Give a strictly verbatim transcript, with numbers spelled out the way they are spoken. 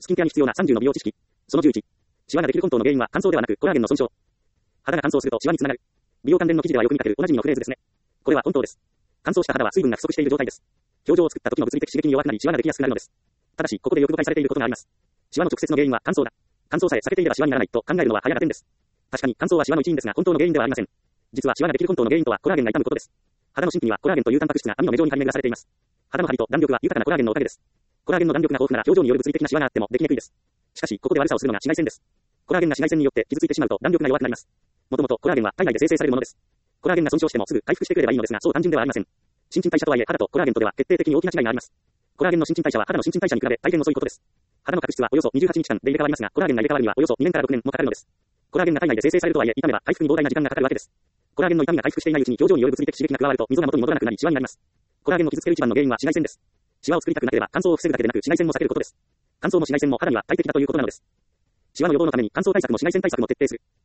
スキンケアに必要なさんじゅうの美容知識。そのじゅういち。シワができる本当の原因は乾燥ではなくコラーゲンの損傷。肌が乾燥するとシワにつながる。美容関連の記事ではよく見かけるおなじみのフレーズですね。これは本当です。乾燥した肌は水分が不足している状態です。表情を作った時の物理的刺激に弱くなりシワができやすくなるのです。ただし、ここでよく誤解されていることがあります。シワの直接の原因は乾燥だ。乾燥さえ避けていればシワにならないと考えるのは早が点です。確かに乾燥はシワの一因ですが本当の原因ではありません。実はシワができる本当の原因とはコラーゲンが傷むことです。肌の真皮にはコラーゲンというタンパク質が網の目状に張り巡らされています。肌の張りと弾力は豊かなコラーゲンのおかげです。コラーゲンの弾力が豊富なら表情による物理的なシワがあってもできにくいです。しかし、ここで悪さをするのが紫外線です。コラーゲンが紫外線によって傷ついてしまうと弾力が弱くなります。もともとコラーゲンは体内で生成されるものです。コラーゲンが損傷してもすぐ回復してくれればいいのですが、そう単純ではありません。新陳代謝とはいえ肌とコラーゲンとでは決定的に大きな違いがあります。コラーゲンの新陳代謝は肌の新陳代謝に比べ大変遅いことです。肌の角質はおよそにじゅうはちにちかんで入れ替わりますが、コラーゲンが入れ替わるにはおよそにねんからろくねんもかかるのです。コラーゲンが体内で生成されるとはいえ、痛めば回復に膨大な時間がかかるわけです。コラーゲンの痛みが回復していないうちに表情による物理的刺激が加わると溝が元に戻らなくなりシワになります。コラーゲンを傷つける一番の原因は紫外線です。シワを作りたくなければ乾燥を防ぐだけでなく紫外線も避けることです。乾燥も紫外線も肌には大敵だということなのです。シワの予防のために乾燥対策も紫外線対策も徹底する。